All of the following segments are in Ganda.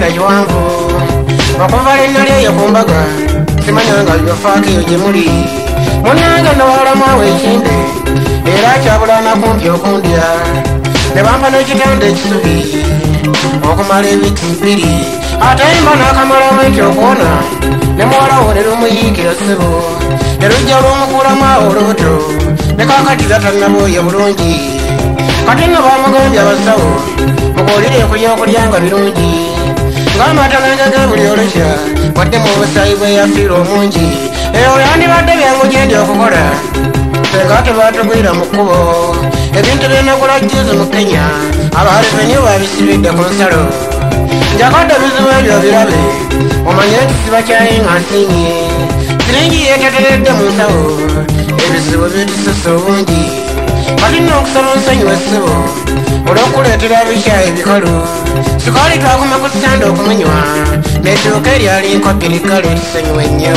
ekiseera kiwanvu okuva linna lyeyo ku mbaga simanya nga byofaako eyo gye muli munnange ndowalamu awo ekindi era kyabulana kumpi okundya ne bampa n'ekitanda ekisubi okumala ebiiti 2 ate mba n'akamalamu ekyokuwona ne muwala wo ne lumuyiikira ssebo ne lujja lw'omukuulamu awo olubuto ne kakatiza tannabooya bulungi kati nno bamugambye abasawo mukuulire okulya nga birungi ng'amatalanga ge buli olukya wadde mu busaayi bwe yafiira omungi eyo yandibadde byangugyendya okukola senga tebatugwira mu kkubo ebintu byenagula juzi mu Kenya abarevenyu babisibidde ku nsalo njakadde bizibu ebyo birabe omanye nti siba kyayinga nsiinye siringi yeeteteredde mu nsawo ebizibu bitususe obungi kati nno okusaba nsonyi w'essibo olw'okuleetera ebikyayi ebikalu sikaali twakoma ku sitanda okumunywa n'etuuka eryali nkopirikale tusonyiwe nnyo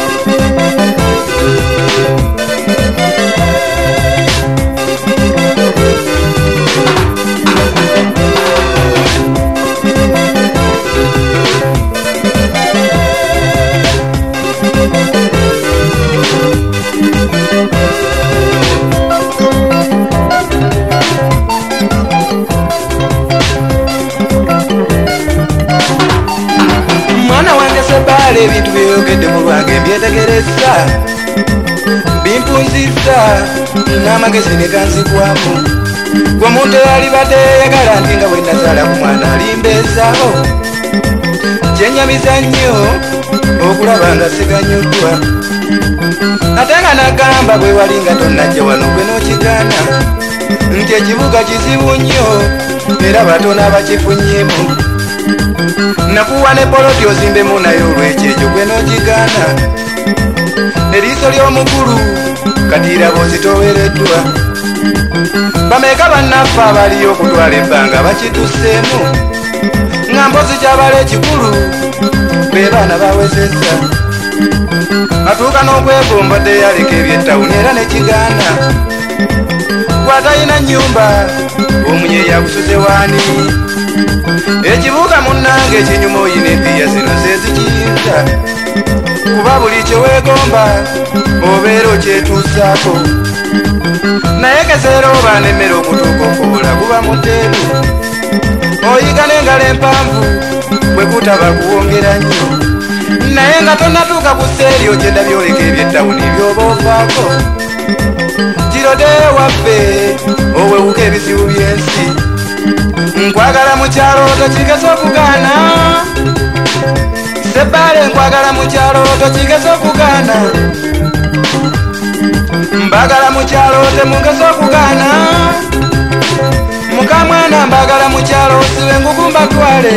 Sebale ebintu byeyogedde mu lwange mbyetegereza bimpunzizza n'amagezi ne ganzigwamu gwe muntu eyalibadde yayagala nti nga bwe nazaala ku mwana alimbeezaawo kyenyamiza nnyo okulaba nga siganyuddwa ate nga nagamba gwe wali nga tonnajja wano gwe n'okigaana nti ekibuga kizibu nnyo era batono abakifunnyemu nakuwa ne poloti ozimbemu naye olw'ekyejo gwe n'ogigaana eriiso ly'omukulu katiiraba ozitowereddwa bameka bannaffe abaliyo okutwala ebbanga bakitusseemu nga mpozi kyabala ekikulu be baana bawezezza atuuka n'okwegomba dde yaleka ebyettawuni era nekigaana gwatalina nnyumba omunyeeyi agusuze waani ekibuuka munnange ekinyuma oyina empiya zino zezikiyinza kuba buli kyeweegomba obeera okyetuusaako naye keseera oba n'emmere okutuuka okuwola guba muteeru oyiga n'engalo empanvu bwe kutaba kuwongera nnyo naye nga tonnatuuka ku sseeri ogyenda byoleka ebyettawuni byoba ovaako girode waffe owewuka ebizibu by'ensi nkwagala mukyalo tokigeza okugaana Sebale nkwagala mukyalo tokigeza okugaana mbagala mukyalo temugeza okugaana mukamwana mbagala mukyalo sibe ngugumba twale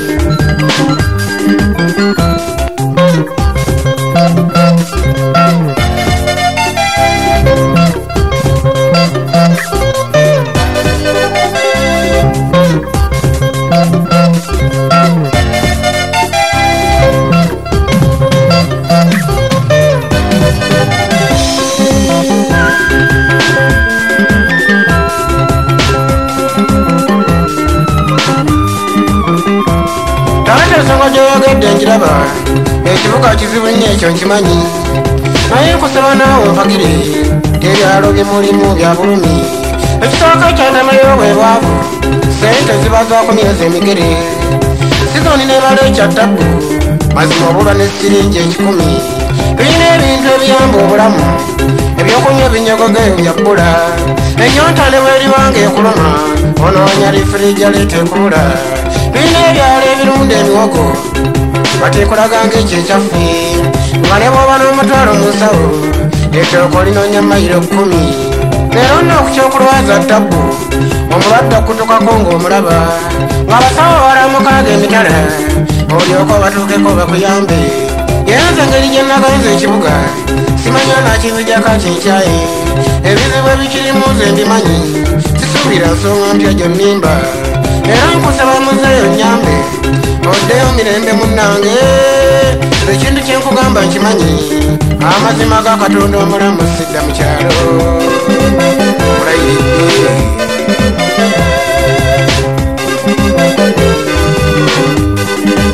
ensonga gyoyogedde njiraba ekibuga kizibu nnyo ekyo nkimanyi naye nkusaba naawe mpagire tebyalo byemulimu bya bulumi ekisooka kyantamayo bwebwavu sente ziba zakumyeza emigere sizoni nebala ekyattabu mazima obulwa ne siringi 10 tulina ebintu ebiyamba obulamu ebyokunywa ebinyogoga eyo byabbula enyonta ne bweriwanga ekuluma onoonya lifirija letekula tulina ebyalo ebirunda emiwogo bateekulaganga ekyo ekyaffe nga ne bwoba n'omutwalo mu nsawo ekyoko linoonya mayiro 10 leero nno okukyokulwaza ttabu omulwadde okutukako ng'omulaba ng'abasawo balamukaaga emitala olyoka batuukeko bakuyambe yenze engeri gye naganza ekibuga simanya nakibijjako kinkyaye ebizibu ebikirimu ze mbimanyi sisuubira nsonga mpya gyonnimba era nkusaba muzeeyo nnyambe oddeyo mirembe munnange ekintu kyenkugamba nkimanyi amazima ga katonda omulamu sidda mu kyalo mulayiridde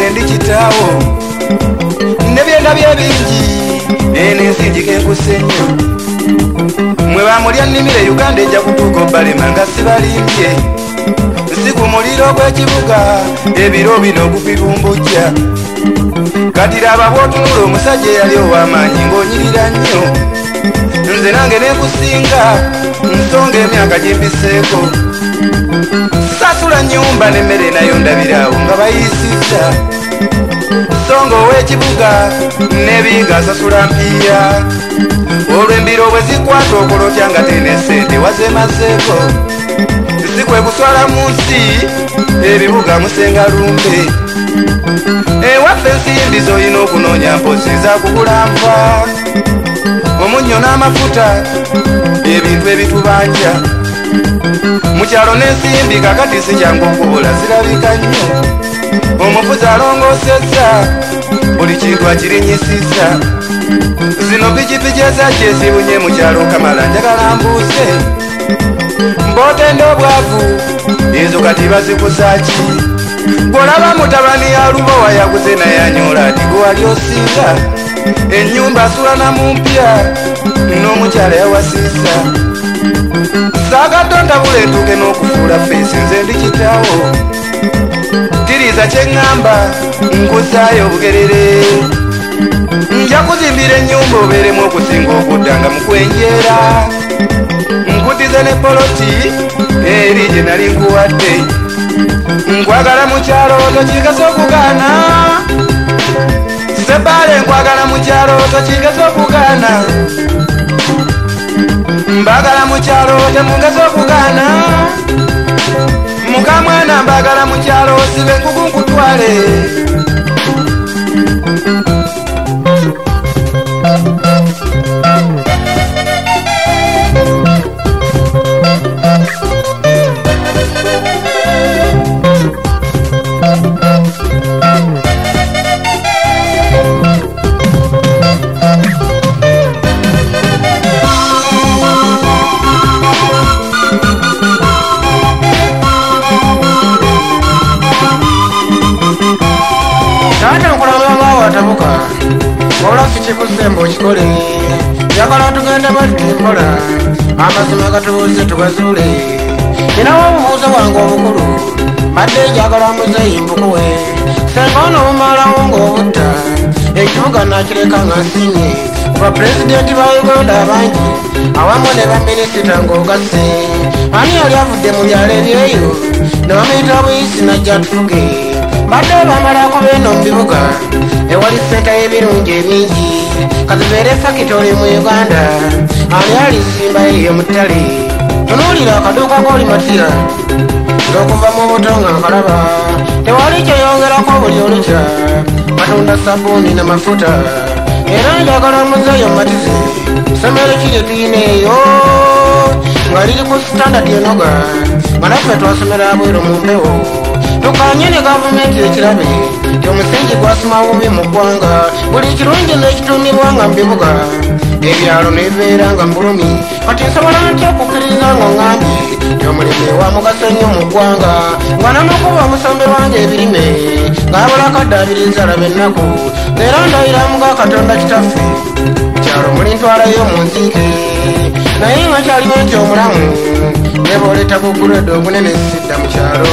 nze ndi kitaawo nebyenda byebingi n'ensinjika enkuse nnyo mwe bamulya nnimire Uganda ejja kutuuka obalema nga sibalimbye si ku muliro gw'ekibuga ebiro bino okubibumbujja kati laba bw'otunula omusajja eyali ow'amaanyi ng'onyirira nnyo nze nange neekusinga nsonga emyaka gimbiseeko sasula nnyumba n'emmere nayo ndabiraawo nga bayisizza songa ow'ekibuga n'ebiyiga asasula mpiya olw'embiro bwe zikwata okolotya nga tene sente wazemazeeko si kwe kuswala mu nsi ebibuga musenga lumbe ewaffe ensimbi z'olina okunoonya mpozi zakugula nva omunnyo n'amafuta ebintu ebitubanja mu kyalo n'ensimbi kakati si kyangu okubula zirabika nnyo omufuzi alongoosezza buli kintu akirinyisizza zino pikipiki ezajja ezibunye mu kyalo kamala njagala mbuuze mbootenda obwavu ezo kati bazikuzaaki bw'olaba mutabani ya lubowa yaguze naye anyoola ati gwe wali osinga ennyumba asulana mu mpya n'omukyala yawasiisa saagadde ndabula entuuke n'okufuula feesi nze ndi kitaawo kkiriza kye ŋŋamba nkuzaayo obugerere nja kuzimbira ennyumba obeeremu okusinga okudda nga mu kwenjeera nkuddize ne poloti eri gye nali nkuwadde nkwagala mu kyalo tokigasa okugaana sebaale nkwagala mu kyalo tokigasa okugaana mbagala mu kyalo temugasa okugaana mukamwana mbagala mu kyalo sibe enkugu nkutwale kikusemba okikole njagala tugende batimpola amazima gatubuuze tugazuule ninawo obubuuzo bwange obukulu badde njagala muzeeyi mbukuwe senga onoomalawo ng'obutta ekibuga nakireka nga nsinye bapulezidenti ba Uganda abangi awamu ne baminisita ng'ogasse ani yali avudde mu byalo ebyeyo ne bamuyita buyisi najja tufuge badde bamalako beeno mu bibuga ewali senta y'ebirungi ebingi kazibeere fakitori mu Uganda ani alizimba eyo mu ttale tunuulira akaduuka k'oli matira ng'okuva mu buto nga nkalaba tewali kyeyongerako buli olukya batunda sabbuuni n'amafuta era njagala muzeeyo matize ssomero kiri tuyina eyo nga liri ku sitandadi enoga nga naffe twasomera bweru mu mpewo tukanye ne gavumenti ekirabe ti omusingi gwasima bubi mu ggwanga buli kirungi n'ekituunibwa nga mu bibuga ebyalo nebibeera nga mbulumi kati nsobola ntya okukkiriza nga ŋŋambye ti omulimu wa mugaso nnyo mu ggwanga nga n'amakuba omusombe wange ebirime ng'abalakadde abiriza alaba ennaku era ndayira muga katonda kitaffe kyalo muli ntwalayo mu nziike naye nga kyaliwo nti omulamu nebooleta kuguledde ogunene sidda mu kyalo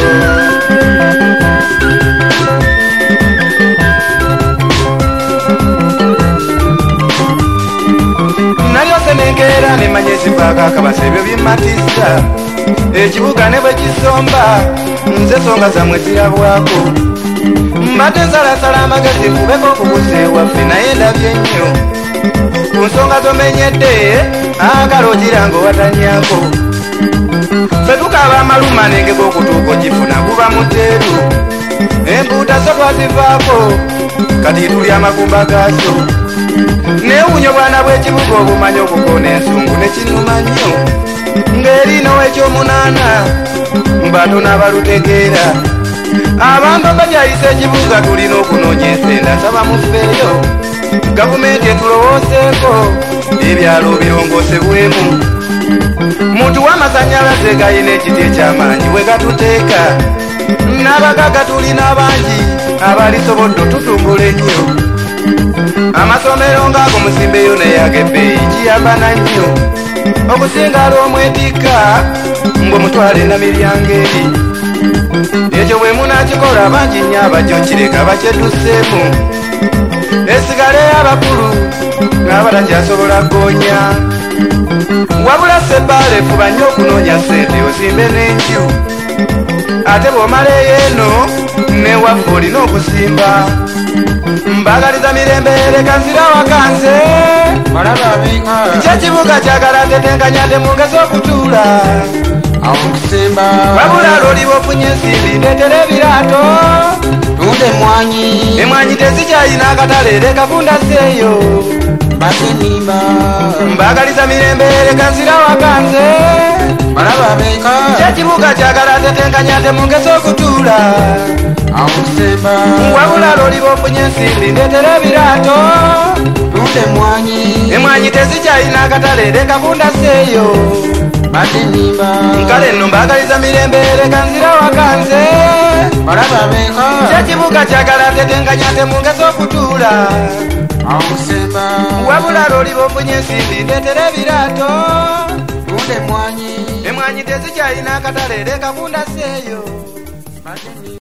nalyose nenkeera nemanya ezivaako akabasa ebyo bimmatisa ekibuga ne bwe kisomba nze songa zammwe zirabwako mbadde nsalasala amagezi kubeko okubuza ewaffe naye ndabye nnyo ku nsonga zomenyedde agala ogiranga owatanyako ffe tukaaba amaluma nenge g'okutuuka ogifuna guba muteeru empuuta zo twazivaako kati tuli amagumba gaazo neewunya obwana bw'ekibuga obumanyi okukoona ensungu ne kinuma nnyo ng'erina w'ekyomunaana mbatono abalutegeera abantu abagyayisa ekibuga tulina okunoonya ensenda nsaba muffeeyo gavumenti etulowooseeko ebyalo birongosebwemu muntu w'amasanyalaze gayina ekiti eky'amaanyi we gatuteeka n'abagaga tulina bangi abalisobodde tutumbula ennyo amasomero ng'ago musimbeyo neyag'ebbeeyi kiyambana nnyo okusinga al'omwetikka ng'omutwale na miryango eri ekyo bwe munakikola bangi nnyo abajjo kireka bakyedduseemu esigale abakulu ng'abatakyasobola goonya wabula sebbaale fuba nnyo okunoonya sente osimbe n'enju ate bw'omaleeyo eno newaffe olina okusimba mbagaliza mirembe leka nzira wakanze kyekibuga kyagala tetenkanya temugeza okutuula wabula lwoliba ofunye ensimbi ndeetera ebiraato tunde emwanyi emwanyi tezikyayina akatale leka fundaseeyo mbagaliza mirembe leka nzira wakanze kyekibuga kyagala tetenkanya temugeza okutuula wabula lwoliba ofunye ensimbi ndeetera ebiraato tunde emwanyi tezikyayina akatale leka fundaseeyo nkale nno mbagaliza mirembe leka nzira wakanze kyekibuga kyagala tetenkanya temugeza okutuula wabula lwoliba ofunye ensimbi ndeetera ebiraato emwanyi tezikyayina akatale leka fundaseeyo